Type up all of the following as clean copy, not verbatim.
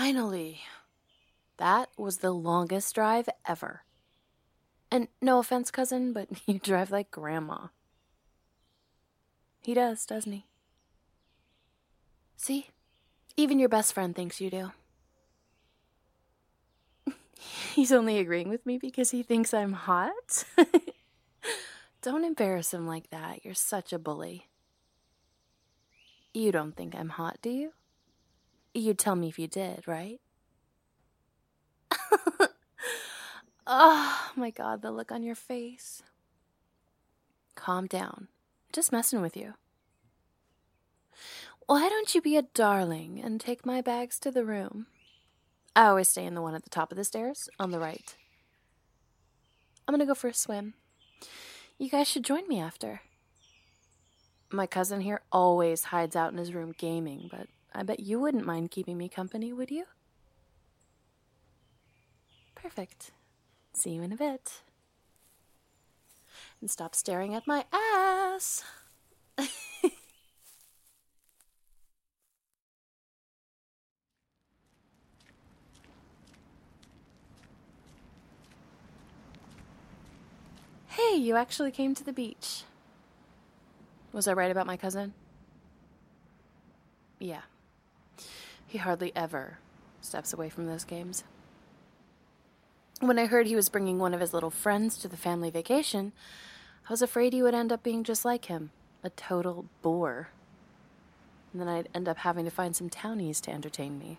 Finally. That was the longest drive ever. And no offense, cousin, but you drive like Grandma. He does, doesn't he? See? Even your best friend thinks you do. He's only agreeing with me because he thinks I'm hot? Don't embarrass him like that. You're such a bully. You don't think I'm hot, do you? You'd tell me if you did, right? Oh, my God, the look on your face. Calm down. Just messing with you. Why don't you be a darling and take my bags to the room? I always stay in the one at the top of the stairs, on the right. I'm gonna go for a swim. You guys should join me after. My cousin here always hides out in his room gaming, but I bet you wouldn't mind keeping me company, would you? Perfect. See you in a bit. And stop staring at my ass. Hey, you actually came to the beach. Was I right about my cousin? Yeah. He hardly ever steps away from those games. When I heard he was bringing one of his little friends to the family vacation, I was afraid he would end up being just like him, a total bore. And then I'd end up having to find some townies to entertain me.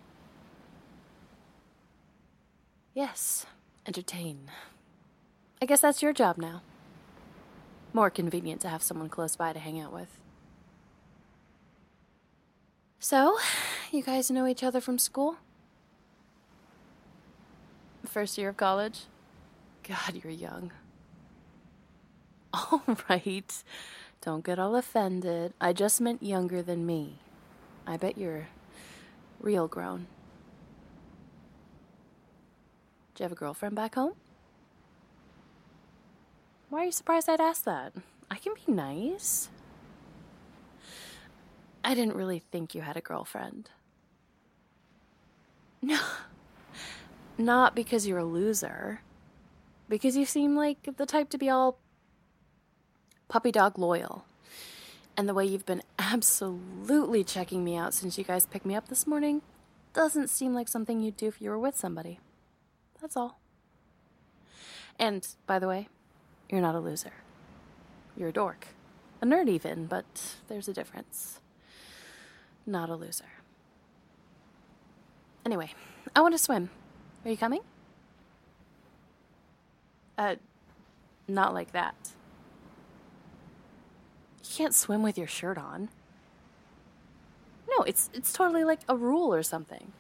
Yes, entertain. I guess that's your job now. More convenient to have someone close by to hang out with. So, you guys know each other from school? First year of college? God, you're young. All right. Don't get all offended. I just meant younger than me. I bet you're real grown. Do you have a girlfriend back home? Why are you surprised I'd ask that? I can be nice. I didn't really think you had a girlfriend. No. Not because you're a loser. Because you seem like the type to be all puppy dog loyal. And the way you've been absolutely checking me out since you guys picked me up this morning doesn't seem like something you'd do if you were with somebody. That's all. And, by the way, you're not a loser. You're a dork. A nerd even, but there's a difference. Not a loser. Anyway, I want to swim. Are you coming? Not like that. You can't swim with your shirt on. No, it's totally like a rule or something.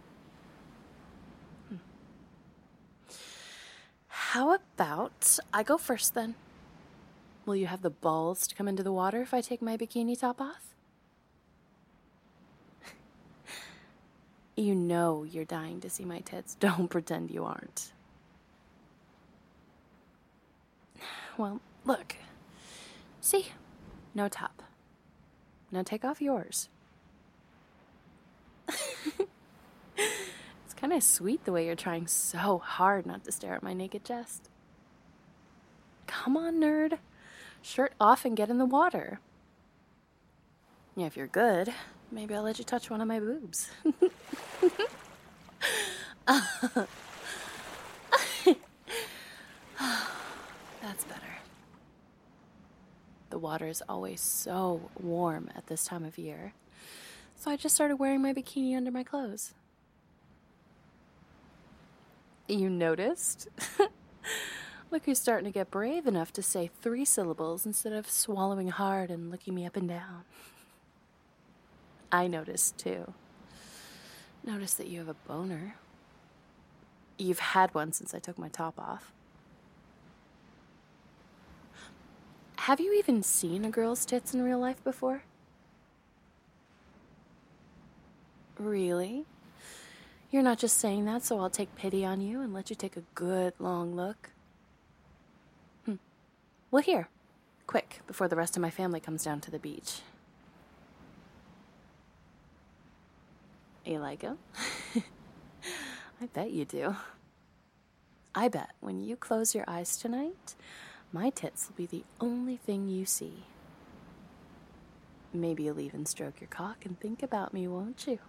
How about I go first then? Will you have the balls to come into the water if I take my bikini top off? You know you're dying to see my tits. Don't pretend you aren't. Well, look. See? No top. Now take off yours. It's kind of sweet the way you're trying so hard not to stare at my naked chest. Come on, nerd. Shirt off and get in the water. Yeah, if you're good, maybe I'll let you touch one of my boobs. That's better. The water is always so warm at this time of year, so I just started wearing my bikini under my clothes. You noticed? Look who's starting to get brave enough to say 3 syllables instead of swallowing hard and looking me up and down. I noticed, too. Noticed that you have a boner. You've had one since I took my top off. Have you even seen a girl's tits in real life before? Really? You're not just saying that so I'll take pity on you and let you take a good long look? Well, here. Quick, before the rest of my family comes down to the beach. You like him? I bet you do. I bet when you close your eyes tonight, my tits will be the only thing you see. Maybe you'll even stroke your cock and think about me, won't you?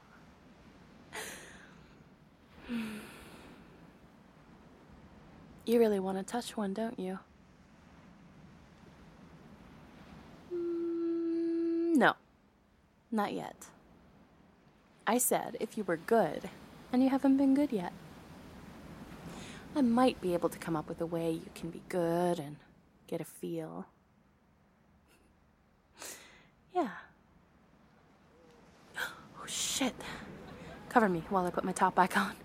You really want to touch one, don't you? No, not yet. I said if you were good, and you haven't been good yet. I might be able to come up with a way you can be good and get a feel. Yeah. Oh, shit. Cover me while I put my top back on.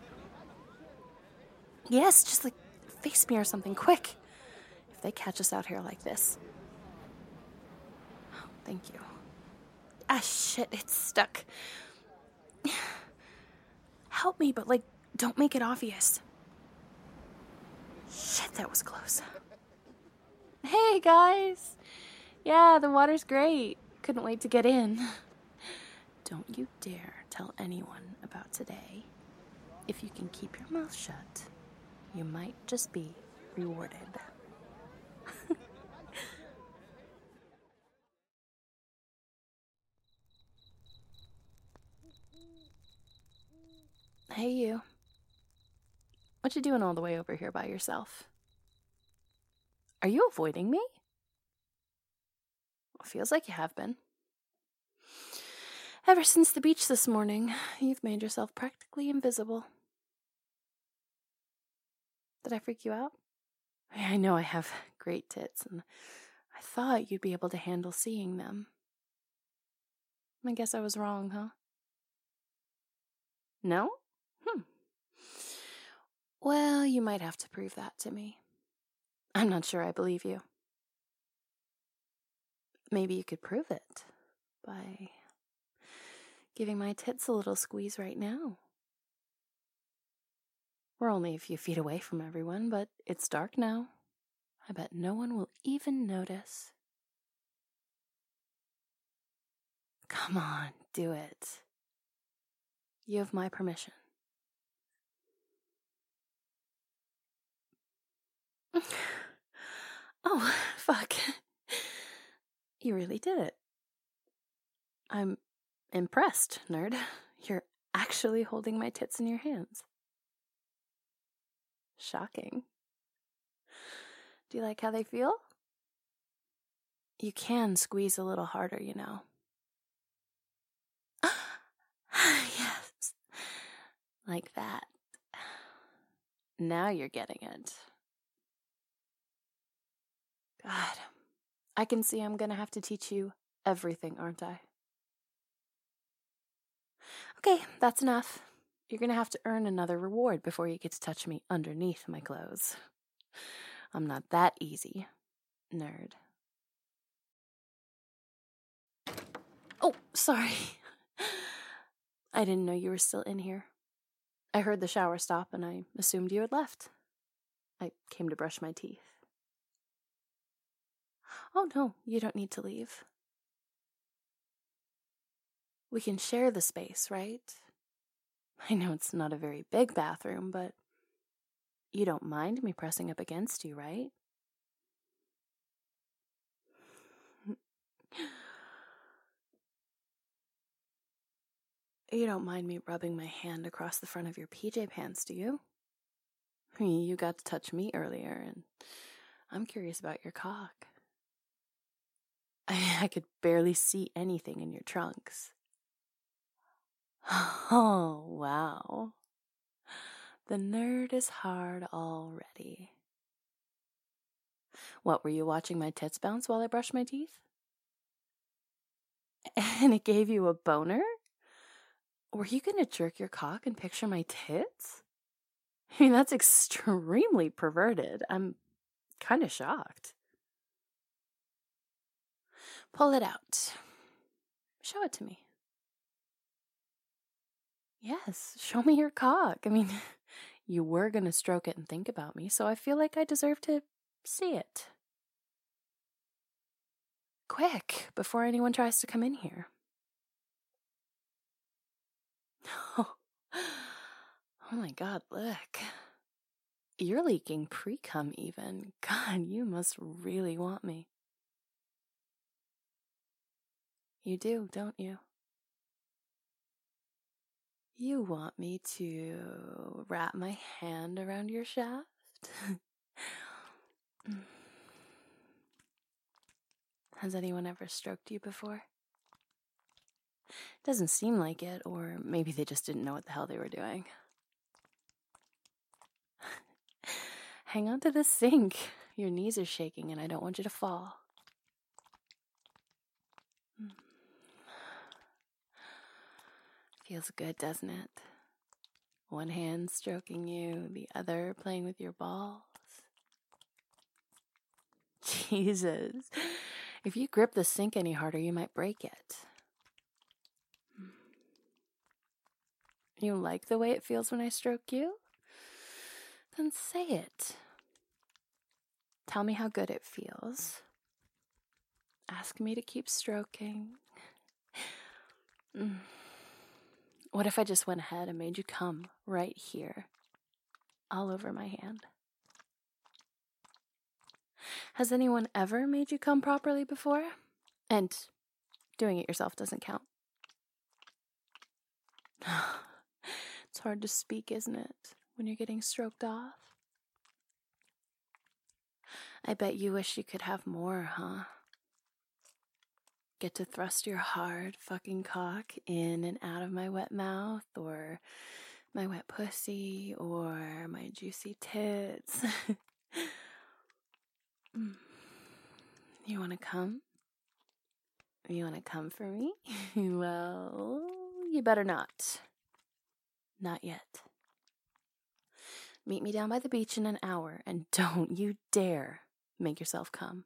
Yes, just like face me or something, quick. If they catch us out here like this. Oh, thank you. Ah, shit, it's stuck. Help me, but, like, don't make it obvious. Shit, that was close. Hey, guys. Yeah, the water's great. Couldn't wait to get in. Don't you dare tell anyone about today. If you can keep your mouth shut, you might just be rewarded. Hey, you. What you doing all the way over here by yourself? Are you avoiding me? Well, feels like you have been. Ever since the beach this morning, you've made yourself practically invisible. Did I freak you out? I know I have great tits, and I thought you'd be able to handle seeing them. I guess I was wrong, huh? No? Well, you might have to prove that to me. I'm not sure I believe you. Maybe you could prove it by giving my tits a little squeeze right now. We're only a few feet away from everyone, but it's dark now. I bet no one will even notice. Come on, do it. You have my permission. Oh, fuck. You really did it. I'm impressed, nerd. You're actually holding my tits in your hands. Shocking. Do you like how they feel? You can squeeze a little harder, you know. Yes. Like that. Now you're getting it. God. I can see I'm gonna have to teach you everything, aren't I? Okay, that's enough. You're gonna have to earn another reward before you get to touch me underneath my clothes. I'm not that easy, nerd. Oh, sorry. I didn't know you were still in here. I heard the shower stop and I assumed you had left. I came to brush my teeth. Oh no, you don't need to leave. We can share the space, right? I know it's not a very big bathroom, but you don't mind me pressing up against you, right? You don't mind me rubbing my hand across the front of your PJ pants, do you? You got to touch me earlier, and I'm curious about your cock. I could barely see anything in your trunks. Oh, wow. The nerd is hard already. What, were you watching my tits bounce while I brushed my teeth? And it gave you a boner? Were you gonna jerk your cock and picture my tits? I mean, that's extremely perverted. I'm kind of shocked. Pull it out. Show it to me. Yes, show me your cock. I mean, you were gonna stroke it and think about me, so I feel like I deserve to see it. Quick, before anyone tries to come in here. Oh, Oh my god, look. You're leaking pre-cum even. God, you must really want me. You do, don't you? You want me to wrap my hand around your shaft? Has anyone ever stroked you before? Doesn't seem like it, or maybe they just didn't know what the hell they were doing. Hang on to the sink. Your knees are shaking and I don't want you to fall. Feels good, doesn't it? One hand stroking you, the other playing with your balls. Jesus. If you grip the sink any harder, you might break it. You like the way it feels when I stroke you? Then say it. Tell me how good it feels. Ask me to keep stroking. What if I just went ahead and made you come right here, all over my hand? Has anyone ever made you come properly before? And doing it yourself doesn't count. It's hard to speak, isn't it, when you're getting stroked off? I bet you wish you could have more, huh? Get to thrust your hard fucking cock in and out of my wet mouth, or my wet pussy, or my juicy tits. You wanna come? You wanna come for me? Well, you better not. Not yet. Meet me down by the beach in an hour, and don't you dare make yourself come.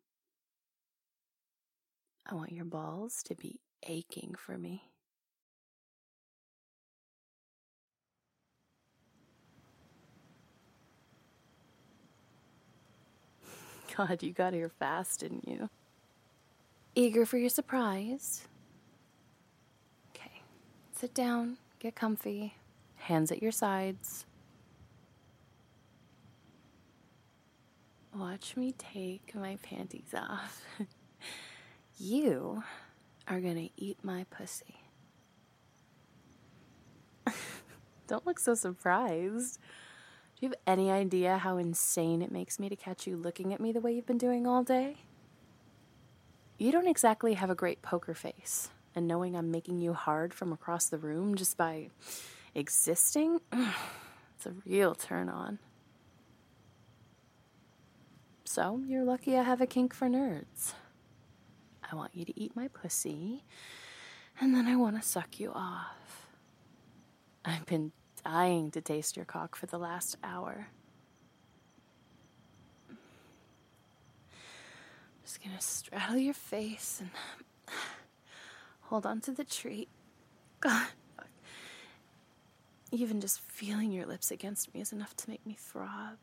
I want your balls to be aching for me. God, you got here fast, didn't you? Eager for your surprise? Okay, sit down, get comfy, hands at your sides. Watch me take my panties off. You are gonna eat my pussy. Don't look so surprised. Do you have any idea how insane it makes me to catch you looking at me the way you've been doing all day? You don't exactly have a great poker face, and knowing I'm making you hard from across the room just by existing, it's a real turn on. So, you're lucky I have a kink for nerds. I want you to eat my pussy, and then I want to suck you off. I've been dying to taste your cock for the last hour. I'm just gonna straddle your face and hold on to the treat. God, even just feeling your lips against me is enough to make me throb.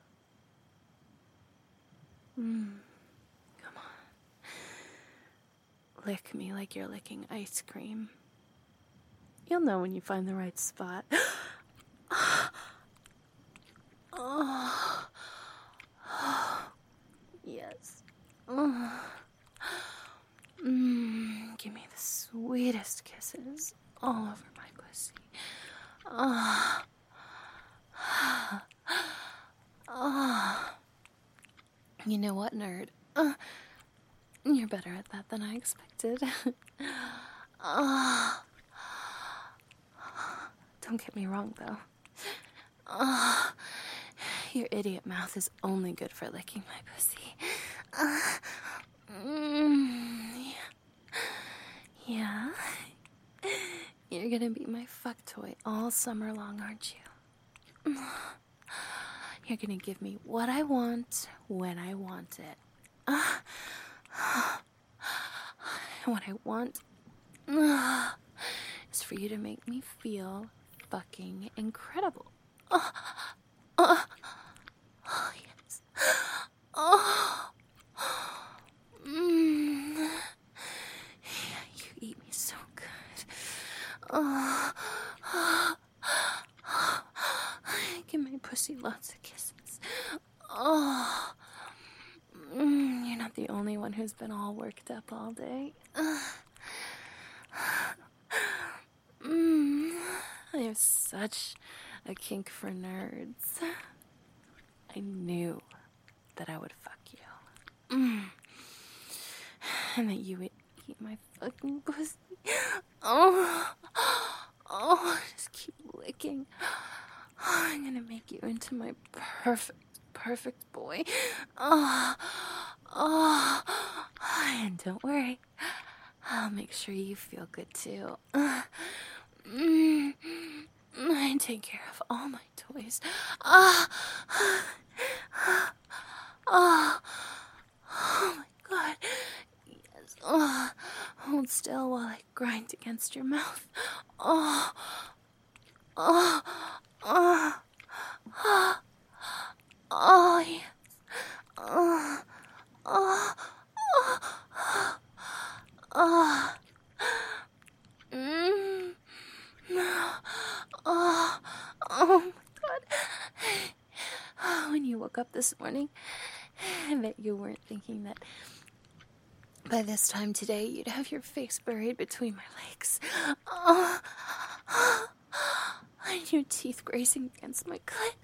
Come on. Lick me like you're licking ice cream. You'll know when you find the right spot. Oh. Yes. Give me the sweetest kisses all over my pussy. You know what, nerd? You're better at that than I expected. Don't get me wrong, though. Your idiot mouth is only good for licking my pussy. Yeah. You're gonna be my fuck toy all summer long, aren't you? You're gonna give me what I want when I want it. What I want is for you to make me feel fucking incredible. Yes. You eat me so good. pussy, lots of kisses. Oh, you're not the only one who's been all worked up all day. I have such a kink for nerds. I knew that I would fuck you. And that you would eat my fucking pussy. Just keep licking. I'm gonna make you into my perfect boy. And don't worry, I'll make sure you feel good too. I take care of all my toys. Oh my god. Yes. Hold still while I grind against your mouth. Yes. Oh my god. When you woke up this morning, I bet you weren't thinking that by this time today you'd have your face buried between my legs. And your teeth grazing against my clit.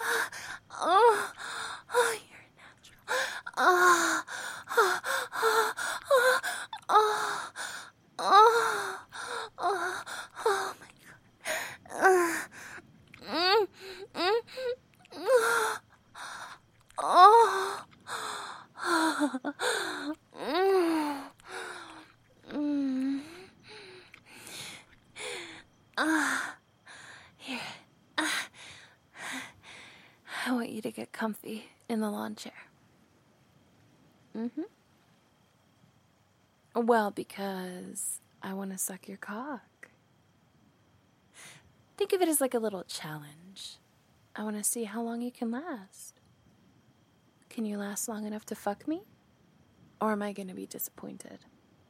You're natural. Oh my Here. I want you to get comfy in the lawn chair. Well, because I want to suck your cock. Think of it as like a little challenge. I want to see how long you can last. Can you last long enough to fuck me? Or am I going to be disappointed?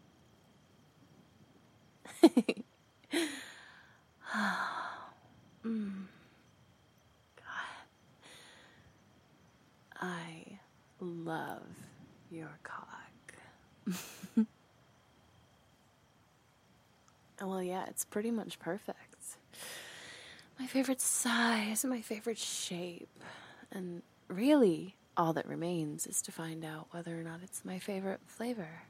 God. I love your cock. Well, yeah, it's pretty much perfect. My favorite size, my favorite shape. And really, all that remains is to find out whether or not it's my favorite flavor.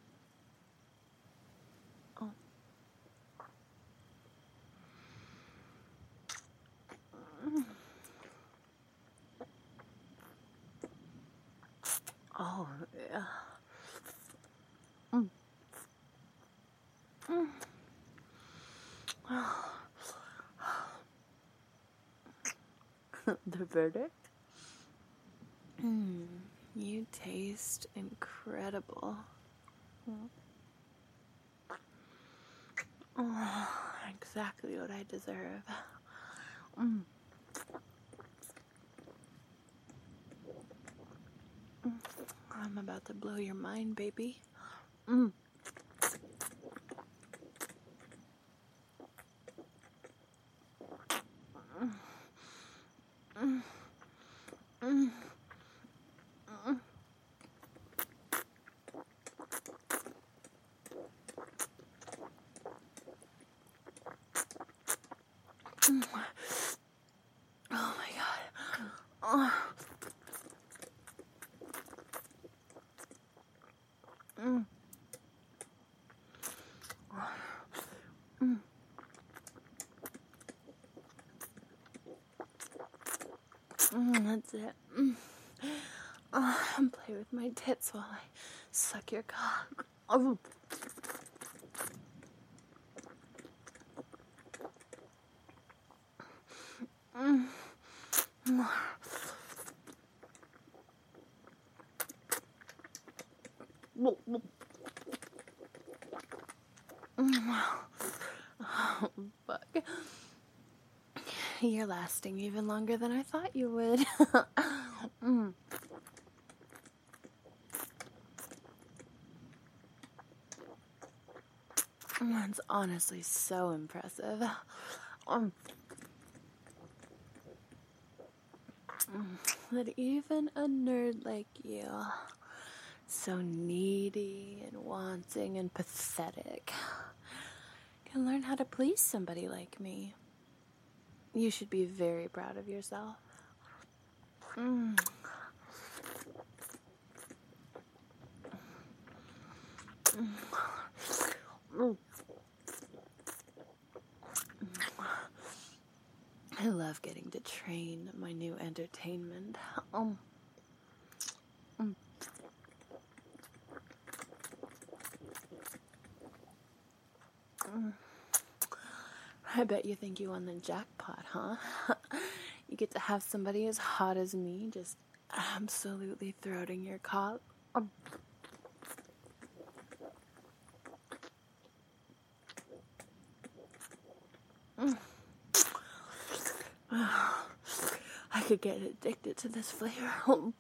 Oh, yeah. The verdict? You taste incredible. Exactly what I deserve. I'm about to blow your mind, baby. Oh my god. That's it. Play with my tits while I suck your cock. Oh, fuck. You're lasting even longer than I thought you would. That's honestly so impressive. that even a nerd like you, so needy and wanting and pathetic, can learn how to please somebody like me. You should be very proud of yourself. I love getting to train my new entertainment. I bet you think you won the jackpot, huh? You get to have somebody as hot as me just absolutely throating your cock. I could get addicted to this flavor.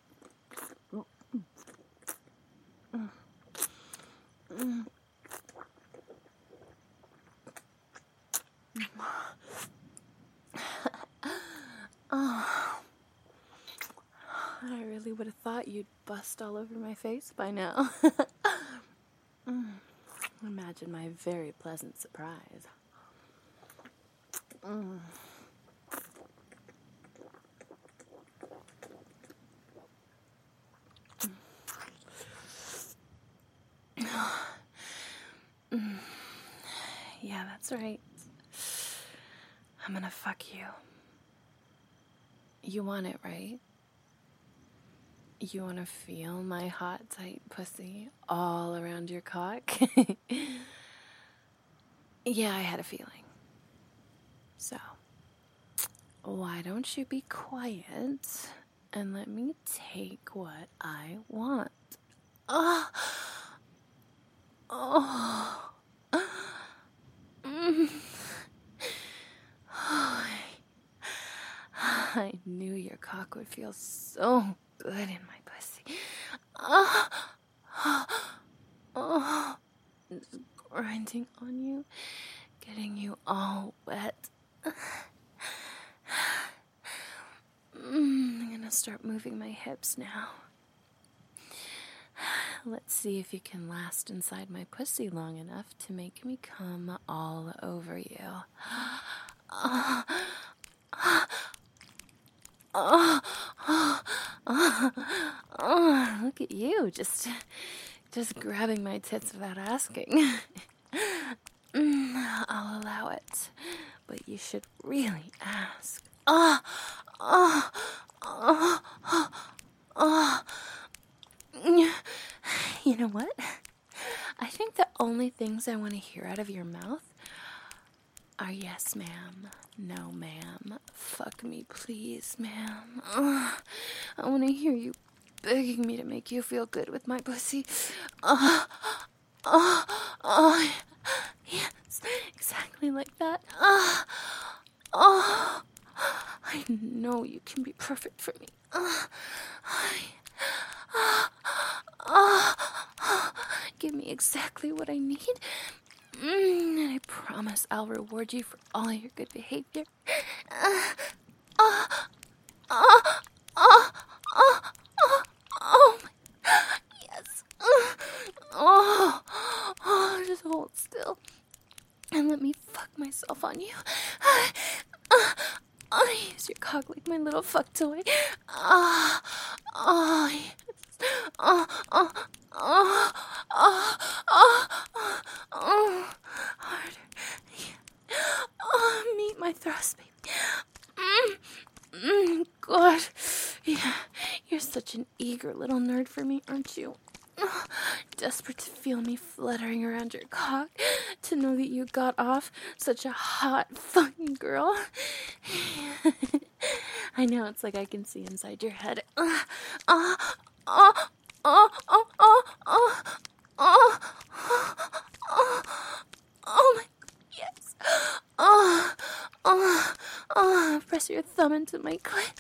I really would have thought you'd bust all over my face by now. Imagine my very pleasant surprise. Yeah, that's right. I'm gonna fuck you. You want it, right? You wanna feel my hot, tight pussy all around your cock? Yeah, I had a feeling. So, why don't you be quiet and let me take what I want? I knew your cock would feel so good in my pussy. Just grinding on you, getting you all wet. I'm gonna start moving my hips now. Let's see if you can last inside my pussy long enough to make me come all over you. Look at you, just grabbing my tits without asking. I'll allow it, but you should really ask. You know what? I think the only things I want to hear out of your mouth are yes, ma'am, no, ma'am, fuck me, please, ma'am. I want to hear you begging me to make you feel good with my pussy. Yes, exactly like that. I know you can be perfect for me. Give me exactly what I need, and I promise I'll reward you for all your good behavior. Yes. Just hold still and let me fuck myself on you. Use your cock like my little fuck toy. Yes. Harder. Meet my thrust, baby. God. Yeah, you're such an eager little nerd for me, aren't you? Desperate to feel me fluttering around your cock, to know that you got off such a hot fucking girl. I know, it's like I can see inside your head. Oh my, yes. Press your thumb into my clit.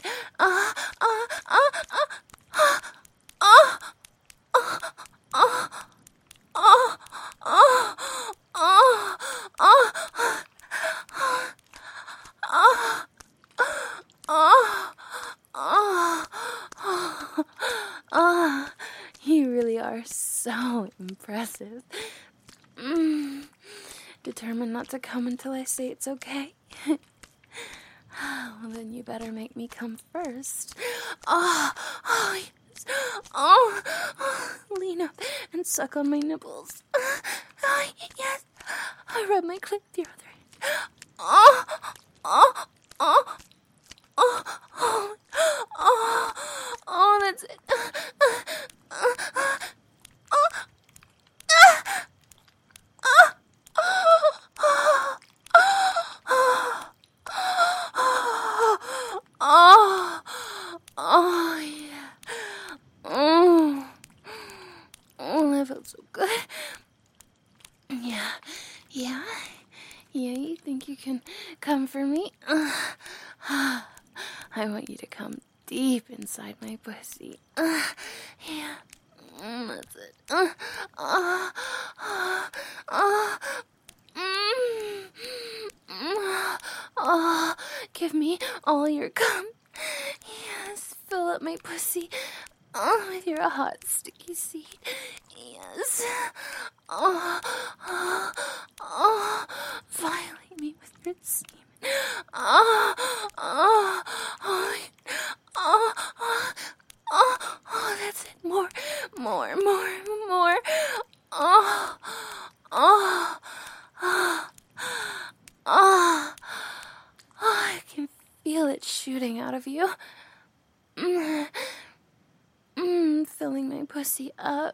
impressive. Determined not to come until I say it's okay. Well, then you better make me come first. Yes. Lean up and suck on my nipples. Yes. I rub my clit with your other hand. That's it. Yeah. That felt so good. Yeah. You think you can come for me? I want you to come deep inside my pussy. Yeah. That's it. Give me all your cum. Yes, fill up my pussy with your hot, sticky seed. Yes. Violate me with your semen. That's it. More. I can feel it shooting out of you. Filling my pussy up.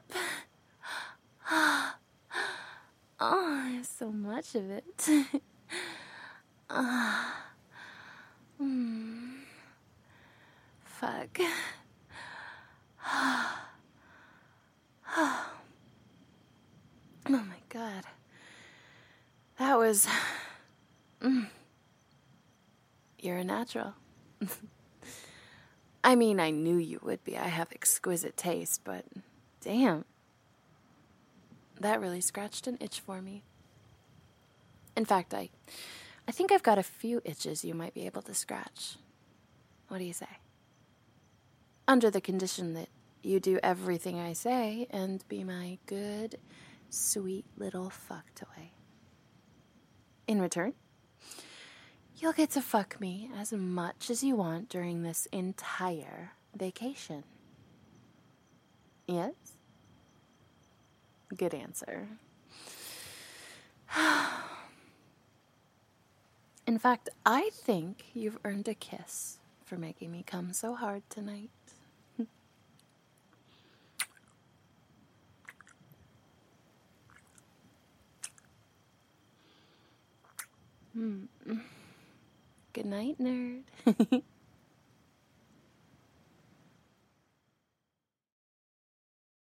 There's so much of it. Fuck. Oh my god. That was... You're a natural. I mean, I knew you would be. I have exquisite taste, but damn. That really scratched an itch for me. In fact, I think I've got a few itches you might be able to scratch. What do you say? Under the condition that you do everything I say and be my good, sweet little fuck toy. In return, you'll get to fuck me as much as you want during this entire vacation. Yes? Good answer. In fact, I think you've earned a kiss for making me come so hard tonight. Good night, nerd.